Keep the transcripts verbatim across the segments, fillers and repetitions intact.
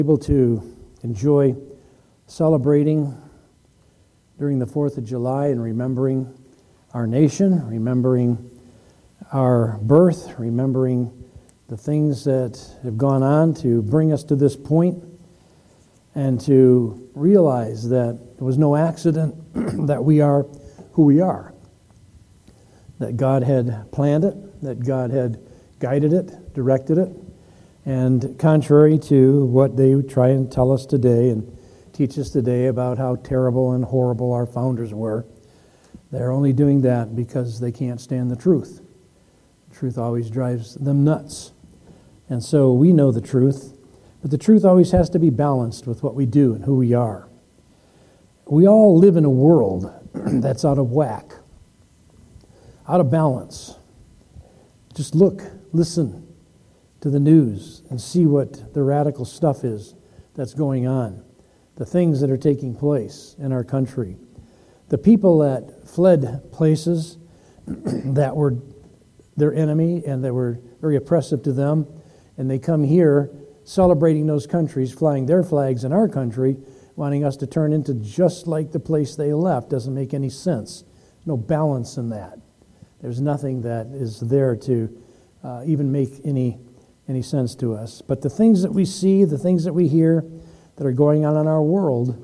Able to enjoy celebrating during the fourth of July and remembering our nation, remembering our birth, remembering the things that have gone on to bring us to this point, and to realize that it was no accident that we are who we are, that God had planned it, that God had guided it, directed it. And contrary to what they try and tell us today and teach us today about how terrible and horrible our founders were, they're only doing that because they can't stand the truth. The truth always drives them nuts. And so we know the truth, but the truth always has to be balanced with what we do and who we are. We all live in a world that's out of whack, out of balance. Just look, listen to the news and see what the radical stuff is that's going on, the things that are taking place in our country. The people that fled places that were their enemy and that were very oppressive to them, and they come here celebrating those countries, flying their flags in our country, wanting us to turn into just like the place they left. Doesn't make any sense. No balance in that. There's nothing that is there to uh, even make any any sense to us. But the things that we see, the things that we hear that are going on in our world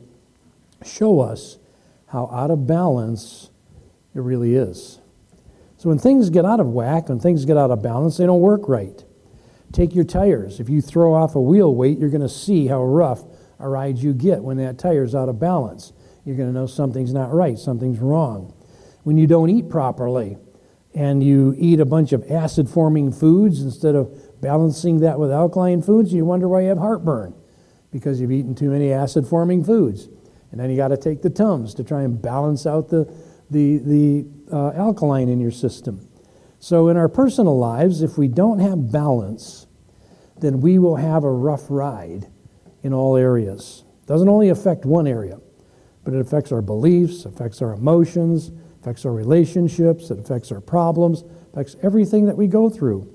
show us how out of balance it really is. So when things get out of whack, when things get out of balance, they don't work right. Take your tires. If you throw off a wheel weight, you're going to see how rough a ride you get when that tire's out of balance. You're going to know something's not right, something's wrong. When you don't eat properly and you eat a bunch of acid-forming foods instead of balancing that with alkaline foods, you wonder why you have heartburn, because you've eaten too many acid-forming foods. And then you got to take the Tums to try and balance out the, the, the uh, alkaline in your system. So in our personal lives, if we don't have balance, then we will have a rough ride in all areas. It doesn't only affect one area, but it affects our beliefs, affects our emotions, affects our relationships, it affects our problems, affects everything that we go through.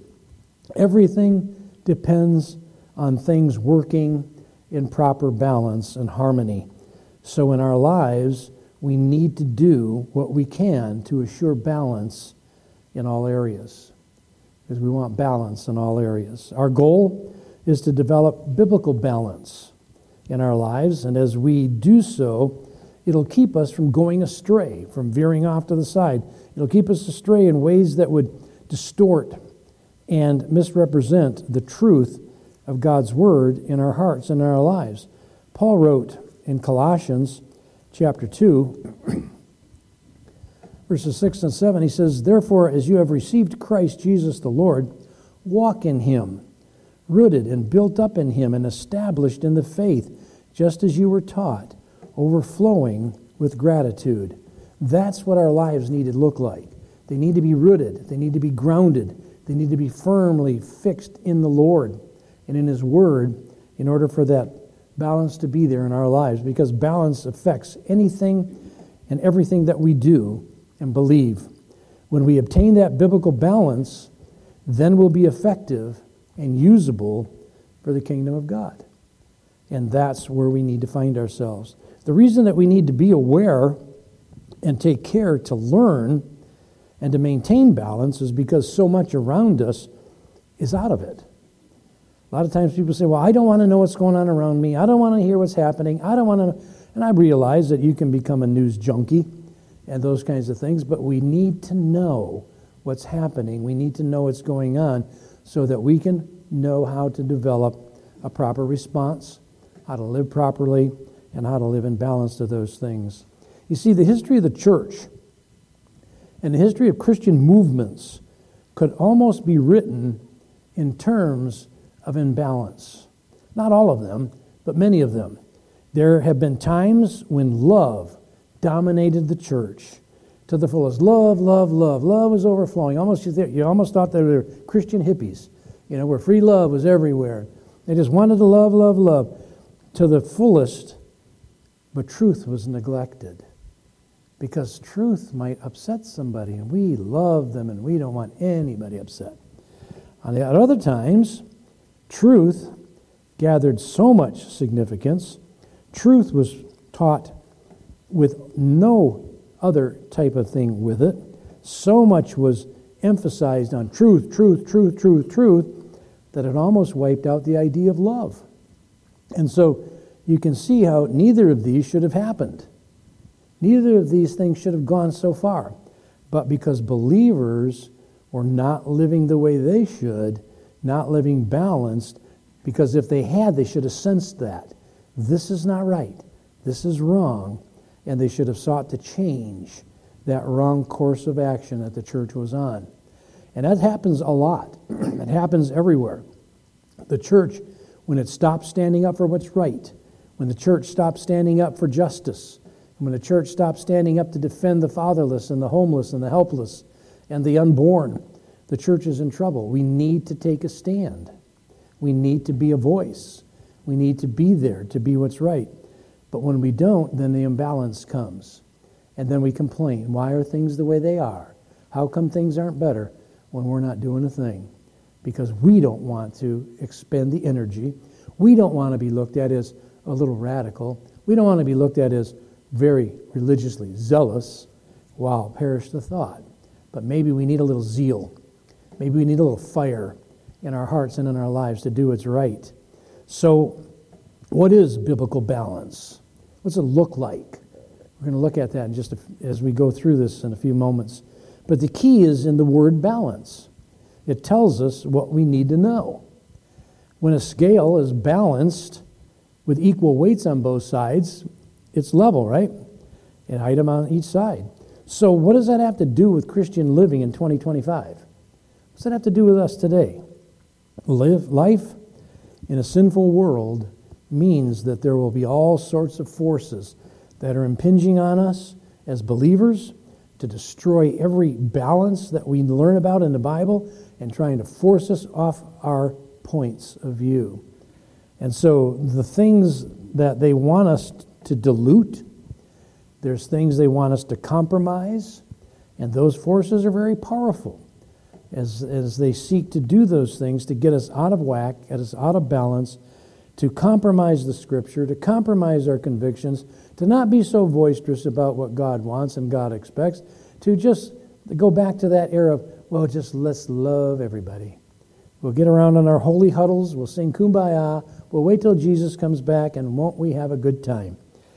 Everything depends on things working in proper balance and harmony. So in our lives, we need to do what we can to assure balance in all areas, because we want balance in all areas. Our goal is to develop biblical balance in our lives, and as we do so, it'll keep us from going astray, from veering off to the side. It'll keep us astray in ways that would distort and misrepresent the truth of God's Word in our hearts and in our lives. Paul wrote in Colossians chapter two, verses six and seven, he says, "Therefore, as you have received Christ Jesus the Lord, walk in Him, rooted and built up in Him and established in the faith, just as you were taught, overflowing with gratitude." That's what our lives need to look like. They need to be rooted. They need to be grounded. They need to be firmly fixed in the Lord and in His Word in order for that balance to be there in our lives, because balance affects anything and everything that we do and believe. When we obtain that biblical balance, then we'll be effective and usable for the kingdom of God. And that's where we need to find ourselves. The reason that we need to be aware and take care to learn and to maintain balance is because so much around us is out of it. A lot of times people say, well, I don't want to know what's going on around me. I don't want to hear what's happening. I don't want to... And I realize that you can become a news junkie and those kinds of things, but we need to know what's happening. We need to know what's going on so that we can know how to develop a proper response, how to live properly, and how to live in balance to those things. You see, the history of the church and the history of Christian movements could almost be written in terms of imbalance. Not all of them, but many of them. There have been times when love dominated the church to the fullest. Love, love, love. Love was overflowing. Almost you almost thought they were Christian hippies, you know, where free love was everywhere. They just wanted to love, love, love to the fullest, but truth was neglected. Because truth might upset somebody, and we love them, and we don't want anybody upset. On the other times, truth gathered so much significance. Truth was taught with no other type of thing with it. So much was emphasized on truth, truth, truth, truth, truth, that it almost wiped out the idea of love. And so you can see how neither of these should have happened. Neither of these things should have gone so far. But because believers were not living the way they should, not living balanced, because if they had, they should have sensed that. This is not right. This is wrong. And they should have sought to change that wrong course of action that the church was on. And that happens a lot. It happens everywhere. The church, when it stops standing up for what's right, when the church stops standing up for justice, and when the church stops standing up to defend the fatherless and the homeless and the helpless and the unborn, the church is in trouble. We need to take a stand. We need to be a voice. We need to be there to be what's right. But when we don't, then the imbalance comes. And then we complain. Why are things the way they are? How come things aren't better when we're not doing a thing? Because we don't want to expend the energy. We don't want to be looked at as a little radical. We don't want to be looked at as very religiously zealous. Wow, perish the thought. But maybe we need a little zeal. Maybe we need a little fire in our hearts and in our lives to do what's right. So, what is biblical balance? What's it look like? We're going to look at that in just a, as we go through this in a few moments. But the key is in the word balance. It tells us what we need to know. When a scale is balanced with equal weights on both sides, it's level, right? An item on each side. So what does that have to do with Christian living in twenty twenty-five? What's that have to do with us today? Live life in a sinful world means that there will be all sorts of forces that are impinging on us as believers to destroy every balance that we learn about in the Bible and trying to force us off our points of view. And so the things that they want us to dilute, there's things they want us to compromise, and those forces are very powerful as, as they seek to do those things to get us out of whack, get us out of balance, to compromise the Scripture, to compromise our convictions, to not be so boisterous about what God wants and God expects, to just go back to that era of, well, just let's love everybody. We'll get around on our holy huddles, we'll sing Kumbaya, we'll wait till Jesus comes back, and won't we have a good time?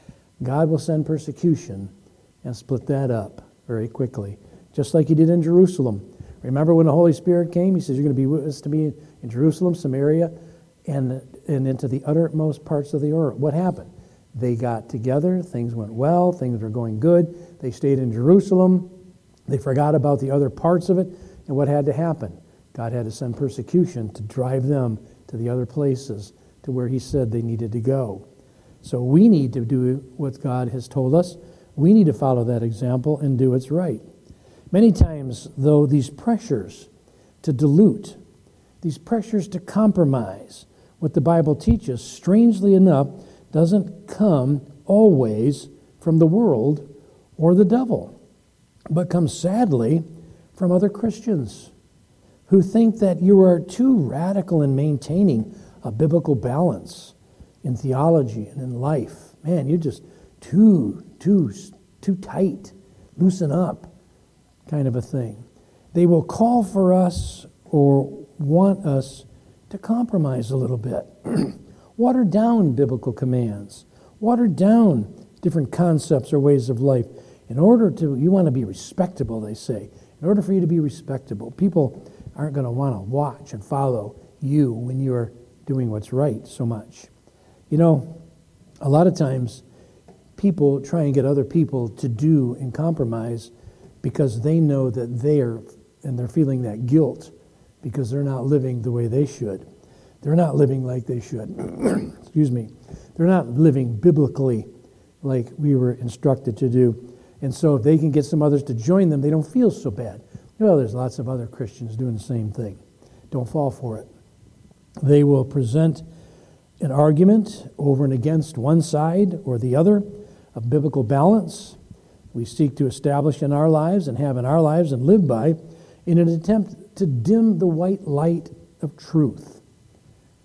God will send persecution and split that up very quickly, just like he did in Jerusalem. Remember when the Holy Spirit came, he says, you're going to be witness to me in Jerusalem, Samaria, and, and into the uttermost parts of the earth. What happened? They got together, things went well, things were going good. They stayed in Jerusalem. They forgot about the other parts of it, and what had to happen? God had to send persecution to drive them to the other places, to where he said they needed to go. So we need to do what God has told us. We need to follow that example and do what's right. Many times, though, these pressures to dilute, these pressures to compromise what the Bible teaches, strangely enough, doesn't come always from the world or the devil, but comes sadly from other Christians who think that you are too radical in maintaining a biblical balance in theology and in life. Man, you're just too, too, too tight. Loosen up, kind of a thing. They will call for us or want us to compromise a little bit. Water down biblical commands. Water down different concepts or ways of life. In order to, you want to be respectable, they say. In order for you to be respectable, people aren't going to want to watch and follow you when you're doing what's right so much. You know, a lot of times people try and get other people to do and compromise because they know that they are, and they're feeling that guilt because they're not living the way they should. They're not living like they should. Excuse me. They're not living biblically like we were instructed to do. And so if they can get some others to join them, they don't feel so bad. Well, there's lots of other Christians doing the same thing. Don't fall for it. They will present an argument over and against one side or the other of biblical balance we seek to establish in our lives and have in our lives and live by in an attempt to dim the white light of truth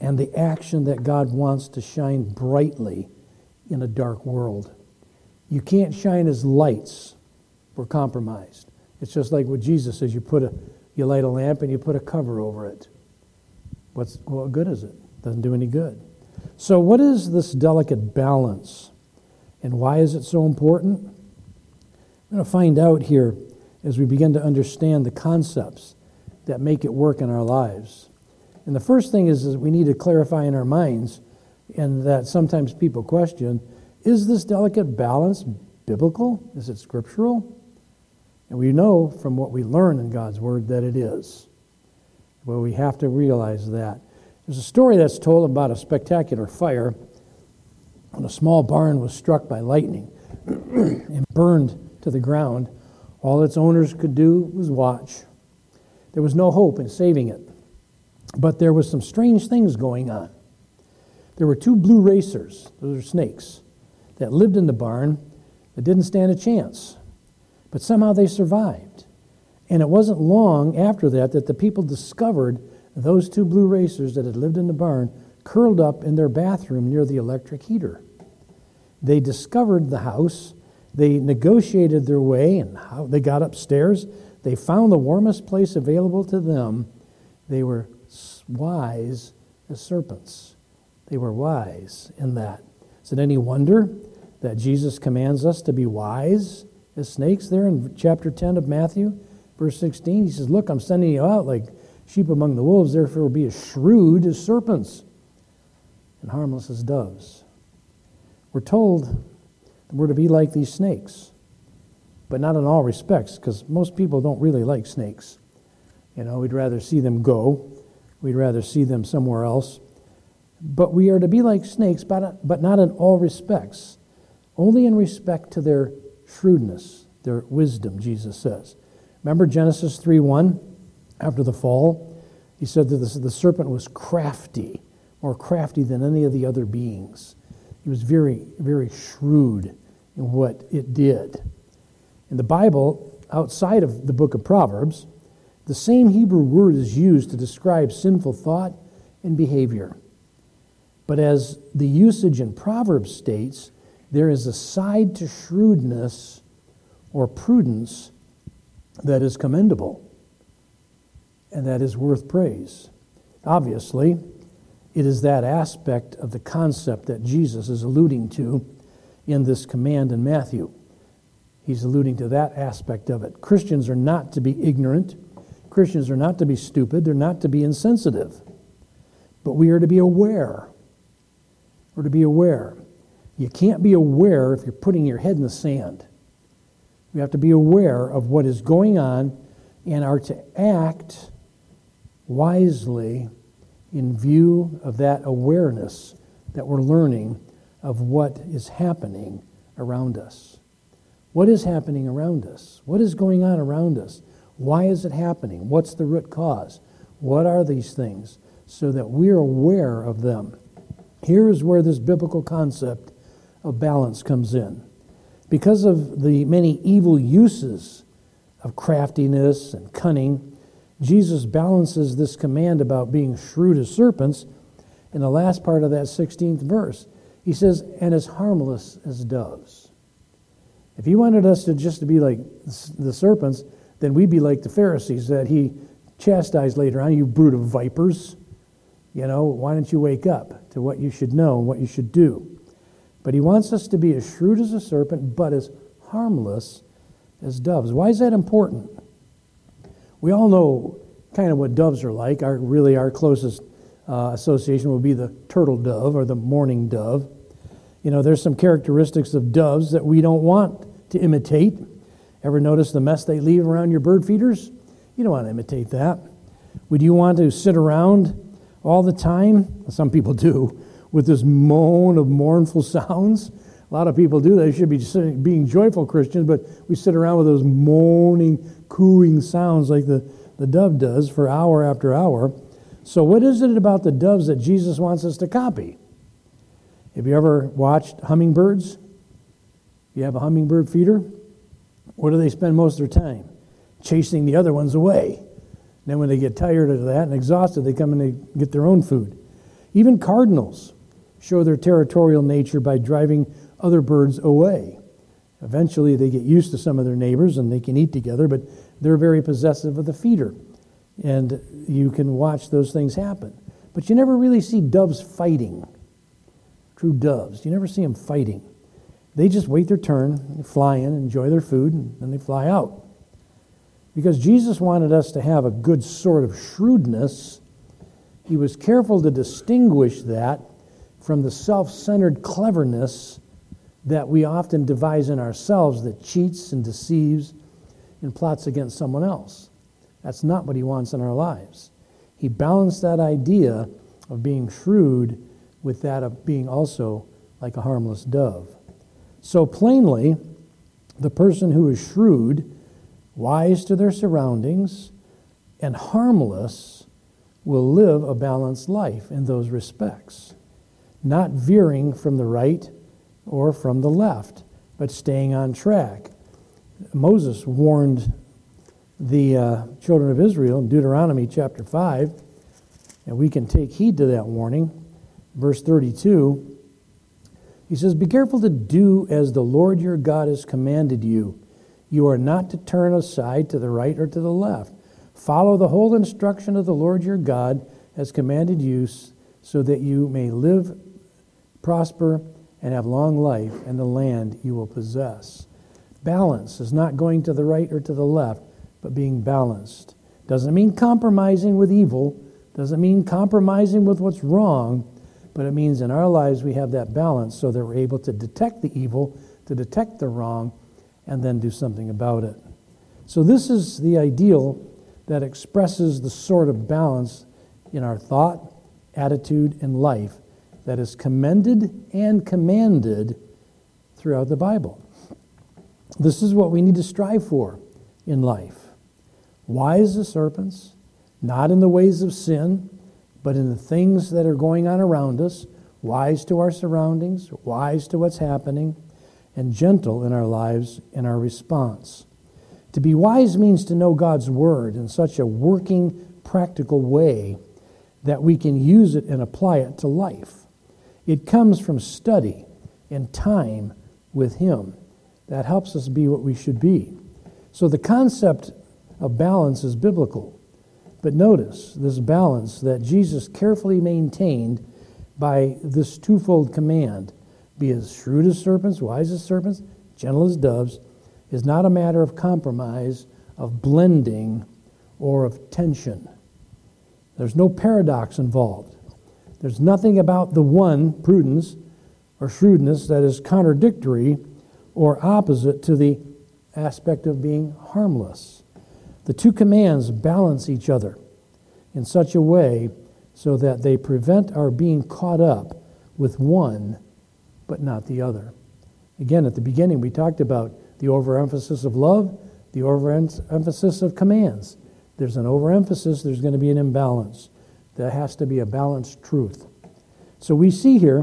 and the action that God wants to shine brightly in a dark world. You can't shine as lights. We're compromised. It's just like what Jesus says, you put a you light a lamp and you put a cover over it. What's what good is it? Doesn't do any good. So what is this delicate balance? And why is it so important? We're going to find out here as we begin to understand the concepts that make it work in our lives. And the first thing is, is we need to clarify in our minds, and that sometimes people question, is this delicate balance biblical? Is it scriptural? And we know from what we learn in God's Word that it is. But we have to realize that. There's a story that's told about a spectacular fire when a small barn was struck by lightning and burned to the ground. All its owners could do was watch. There was no hope in saving it. But there was some strange things going on. There were two blue racers, those are snakes, that lived in the barn that didn't stand a chance. But somehow they survived. And it wasn't long after that that the people discovered those two blue racers that had lived in the barn curled up in their bathroom near the electric heater. They discovered the house. They negotiated their way, and how they got upstairs. They found the warmest place available to them. They were wise as serpents. They were wise in that. Is it any wonder that Jesus commands us to be wise as snakes there in chapter ten of Matthew, verse sixteen? He says, look, I'm sending you out like sheep among the wolves, therefore be as shrewd as serpents and harmless as doves. We're told that we're to be like these snakes, but not in all respects, because most people don't really like snakes. You know, we'd rather see them go. We'd rather see them somewhere else. But we are to be like snakes, but, but not in all respects. Only in respect to their shrewdness, their wisdom, Jesus says. Remember Genesis three one? After the fall, he said that the, the serpent was crafty, more crafty than any of the other beings. He was very, very shrewd in what it did. In the Bible, outside of the book of Proverbs, the same Hebrew word is used to describe sinful thought and behavior. But as the usage in Proverbs states, there is a side to shrewdness or prudence that is commendable and that is worth praise. Obviously, it is that aspect of the concept that Jesus is alluding to in this command in Matthew. He's alluding to that aspect of it. Christians are not to be ignorant. Christians are not to be stupid. They're not to be insensitive. But we are to be aware. We're to be aware. You can't be aware if you're putting your head in the sand. We have to be aware of what is going on and are to act wisely in view of that awareness that we're learning of what is happening around us. What is happening around us? What is going on around us? Why is it happening? What's the root cause? What are these things? So that we're aware of them. Here is where this biblical concept of balance comes in. Because of the many evil uses of craftiness and cunning, Jesus balances this command about being shrewd as serpents in the last part of that sixteenth verse. He says, and as harmless as doves. If he wanted us to just to be like the serpents, then we'd be like the Pharisees that he chastised later on. You brood of vipers. You know, why don't you wake up to what you should know and what you should do? But he wants us to be as shrewd as a serpent, but as harmless as doves. Why is that important? We all know kind of what doves are like. Our really our closest uh, association would be the turtle dove or the mourning dove. You know, there's some characteristics of doves that we don't want to imitate. Ever notice the mess they leave around your bird feeders? You don't want to imitate that. Would you want to sit around all the time? Some people do, with this moan of mournful sounds. A lot of people do. They should be sitting, being joyful Christians, but we sit around with those moaning, cooing sounds like the, the dove does for hour after hour. So what is it about the doves that Jesus wants us to copy? Have you ever watched hummingbirds? You have a hummingbird feeder? Where do they spend most of their time? Chasing the other ones away. Then when they get tired of that and exhausted, they come and they get their own food. Even cardinals show their territorial nature by driving other birds away. Eventually, they get used to some of their neighbors and they can eat together, but they're very possessive of the feeder. And you can watch those things happen. But you never really see doves fighting. True doves. You never see them fighting. They just wait their turn, they fly in, enjoy their food, and then they fly out. Because Jesus wanted us to have a good sort of shrewdness, he was careful to distinguish that from the self-centered cleverness that we often devise in ourselves that cheats and deceives and plots against someone else. That's not what he wants in our lives. He balanced that idea of being shrewd with that of being also like a harmless dove. So plainly, the person who is shrewd, wise to their surroundings, and harmless will live a balanced life in those respects, not veering from the right or from the left, but staying on track. Moses warned the uh, children of Israel in Deuteronomy chapter five, and we can take heed to that warning. Verse thirty-two, he says, "Be careful to do as the Lord your God has commanded you. You are not to turn aside to the right or to the left. Follow the whole instruction of the Lord your God has commanded you, so that you may live, prosper, and have long life in the land you will possess." Balance is not going to the right or to the left, but being balanced. Doesn't mean compromising with evil, doesn't mean compromising with what's wrong, but it means in our lives we have that balance so that we're able to detect the evil, to detect the wrong, and then do something about it. So this is the ideal that expresses the sort of balance in our thought, attitude, and life that is commended and commanded throughout the Bible. This is what we need to strive for in life. Wise as serpents, not in the ways of sin, but in the things that are going on around us, wise to our surroundings, wise to what's happening, and gentle in our lives in our response. To be wise means to know God's Word in such a working, practical way that we can use it and apply it to life. It comes from study and time with Him. That helps us be what we should be. So the concept of balance is biblical. But notice this balance that Jesus carefully maintained by this twofold command, be as shrewd as serpents, wise as serpents, gentle as doves, is not a matter of compromise, of blending, or of tension. There's no paradox involved. There's nothing about the one, prudence or shrewdness, that is contradictory or opposite to the aspect of being harmless. The two commands balance each other in such a way so that they prevent our being caught up with one but not the other. Again, at the beginning, we talked about the overemphasis of love, the overemphasis of commands. There's an overemphasis, there's going to be an imbalance. There has to be a balanced truth. So we see here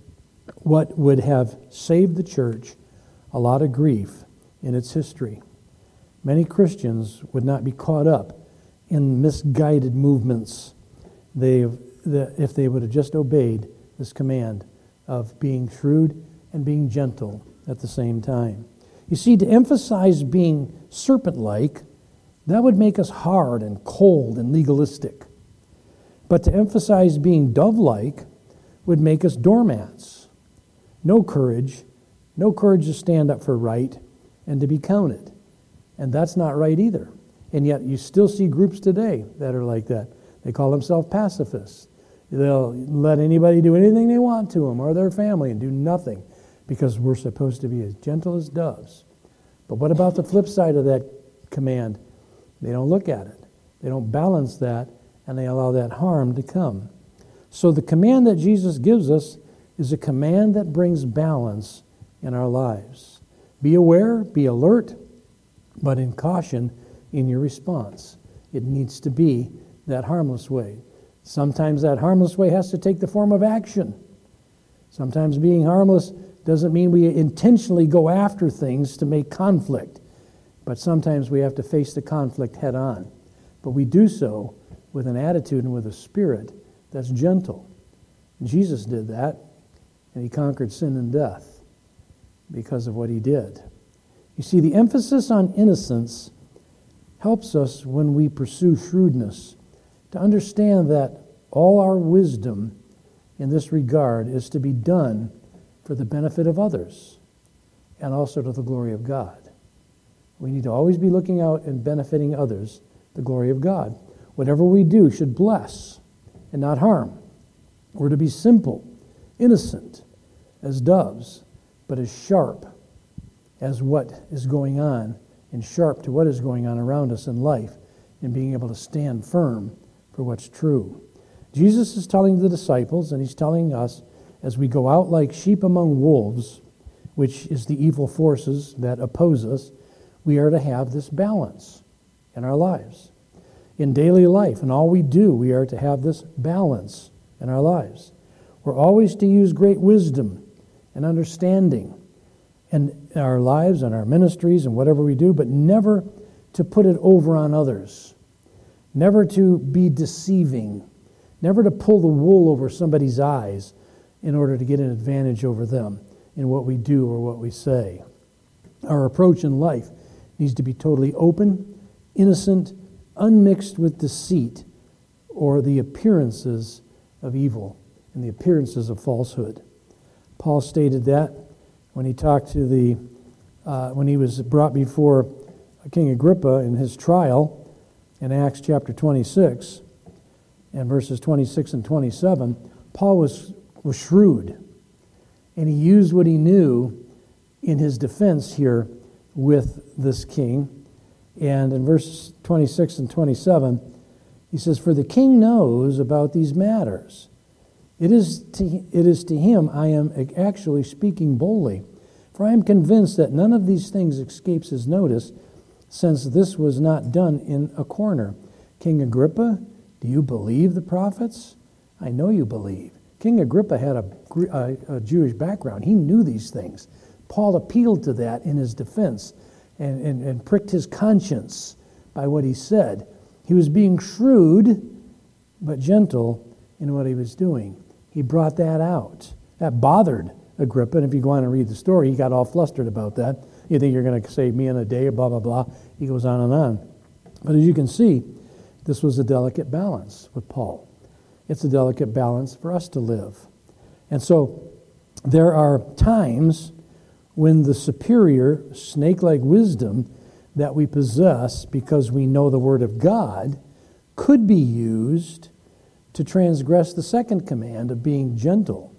what would have saved the church a lot of grief in its history. Many Christians would not be caught up in misguided movements they, the, if they would have just obeyed this command of being shrewd and being gentle at the same time. You see, to emphasize being serpent-like, that would make us hard and cold and legalistic. But to emphasize being dove-like would make us doormats. No courage, no courage to stand up for right and to be counted. And that's not right either. And yet you still see groups today that are like that. They call themselves pacifists. They'll let anybody do anything they want to them or their family and do nothing because we're supposed to be as gentle as doves. But what about the flip side of that command? They don't look at it. They don't balance that, and they allow that harm to come. So the command that Jesus gives us is a command that brings balance in our lives. Be aware, be alert, but in caution in your response. It needs to be that harmless way. Sometimes that harmless way has to take the form of action. Sometimes being harmless doesn't mean we intentionally go after things to make conflict, but sometimes we have to face the conflict head on. But we do so with an attitude and with a spirit that's gentle. Jesus did that, and he conquered sin and death because of what he did. You see, the emphasis on innocence helps us when we pursue shrewdness to understand that all our wisdom in this regard is to be done for the benefit of others and also to the glory of God. We need to always be looking out and benefiting others, the glory of God. Whatever we do should bless and not harm. We're to be simple, innocent as doves, but as sharp as what is going on and sharp to what is going on around us in life and being able to stand firm for what's true. Jesus is telling the disciples, and he's telling us, as we go out like sheep among wolves, which is the evil forces that oppose us, we are to have this balance in our lives. In daily life, in all we do, we are to have this balance in our lives. We're always to use great wisdom and understanding in our lives and our ministries and whatever we do, but never to put it over on others, never to be deceiving, never to pull the wool over somebody's eyes in order to get an advantage over them in what we do or what we say. Our approach in life needs to be totally open, innocent, unmixed with deceit or the appearances of evil and the appearances of falsehood. Paul stated that when he talked to the, uh, when he was brought before King Agrippa in his trial in Acts chapter twenty-six and verses twenty-six and twenty-seven. Paul was, was shrewd, and he used what he knew in his defense here with this king. And in verses twenty-six and twenty-seven, he says, "For the king knows about these matters. It is to, it is to him I am actually speaking boldly. For I am convinced that none of these things escapes his notice, since this was not done in a corner. King Agrippa, do you believe the prophets? I know you believe." King Agrippa had a, a, a Jewish background. He knew these things. Paul appealed to that in his defense and, and, and pricked his conscience by what he said. He was being shrewd but gentle in what he was doing. He brought that out. That bothered Agrippa, and if you go on and read the story, he got all flustered about that. You think you're going to save me in a day, or blah, blah, blah. He goes on and on. But as you can see, this was a delicate balance with Paul. It's a delicate balance for us to live. And so there are times when the superior snake-like wisdom that we possess because we know the Word of God could be used to transgress the second command of being gentle.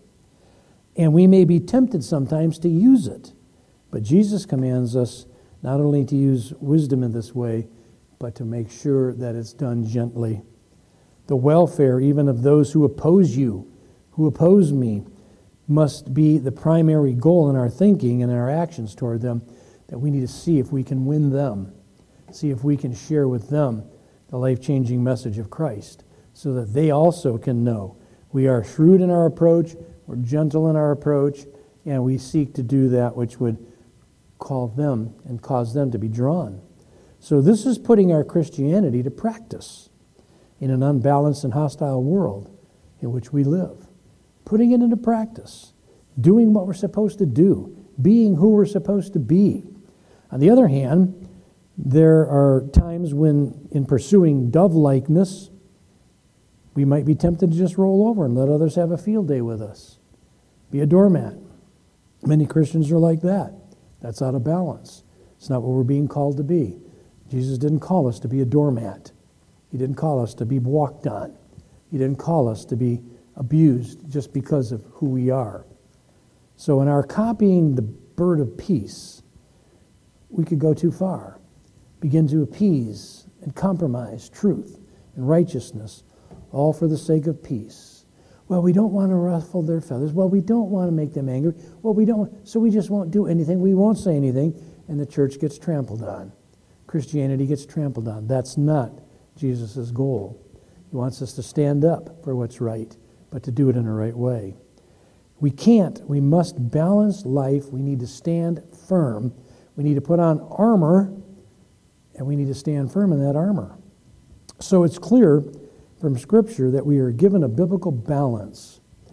And we may be tempted sometimes to use it. But Jesus commands us not only to use wisdom in this way, but to make sure that it's done gently. The welfare even of those who oppose you, who oppose me, must be the primary goal in our thinking and in our actions toward them, that we need to see if we can win them, see if we can share with them the life-changing message of Christ, so that they also can know we are shrewd in our approach, we're gentle in our approach, and we seek to do that which would call them and cause them to be drawn. So this is putting our Christianity to practice in an unbalanced and hostile world in which we live. Putting it into practice, doing what we're supposed to do, being who we're supposed to be. On the other hand, there are times when in pursuing dove-likeness, we might be tempted to just roll over and let others have a field day with us. Be a doormat. Many Christians are like that. That's out of balance. It's not what we're being called to be. Jesus didn't call us to be a doormat. He didn't call us to be walked on. He didn't call us to be abused just because of who we are. So in our copying the bird of peace, we could go too far. Begin to appease and compromise truth and righteousness, all for the sake of peace. Well, we don't want to ruffle their feathers. Well, we don't want to make them angry. Well, we don't, so we just won't do anything. We won't say anything, and the church gets trampled on. Christianity gets trampled on. That's not Jesus' goal. He wants us to stand up for what's right, but to do it in the right way. We can't. We must balance life. We need to stand firm. We need to put on armor, and we need to stand firm in that armor. So it's clear from Scripture that we are given a biblical balance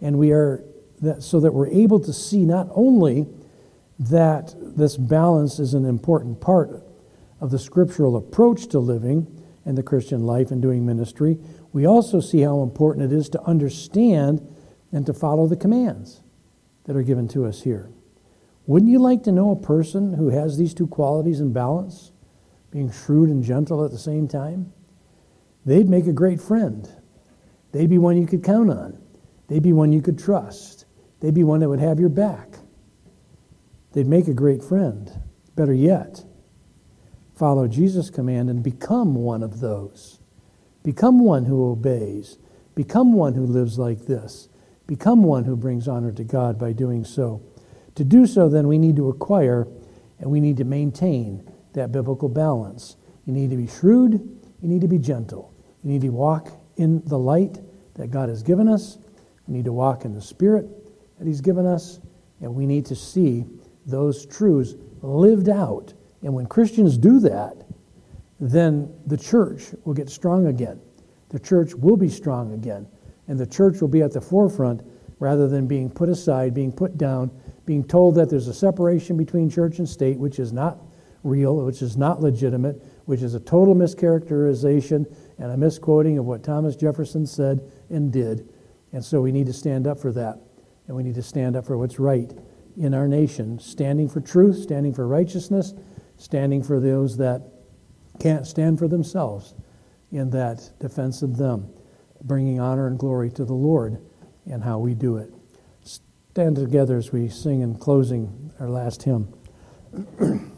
And we are, that, so that we're able to see not only that this balance is an important part of the scriptural approach to living and the Christian life and doing ministry, we also see how important it is to understand and to follow the commands that are given to us here. Wouldn't you like to know a person who has these two qualities in balance, being shrewd and gentle at the same time? They'd make a great friend. They'd be one you could count on. They'd be one you could trust. They'd be one that would have your back. They'd make a great friend. Better yet, follow Jesus' command and become one of those. Become one who obeys. Become one who lives like this. Become one who brings honor to God by doing so. To do so, then, we need to acquire and we need to maintain that biblical balance. You need to be shrewd. You need to be gentle. You need to walk in the light that God has given us. We need to walk in the Spirit that He's given us. And we need to see those truths lived out. And when Christians do that, then the church will get strong again. The church will be strong again. And the church will be at the forefront rather than being put aside, being put down, being told that there's a separation between church and state, which is not real, which is not legitimate, which is a total mischaracterization and a misquoting of what Thomas Jefferson said and did. And so we need to stand up for that. And we need to stand up for what's right in our nation, standing for truth, standing for righteousness, standing for those that can't stand for themselves in that defense of them, bringing honor and glory to the Lord and how we do it. Stand together as we sing in closing our last hymn.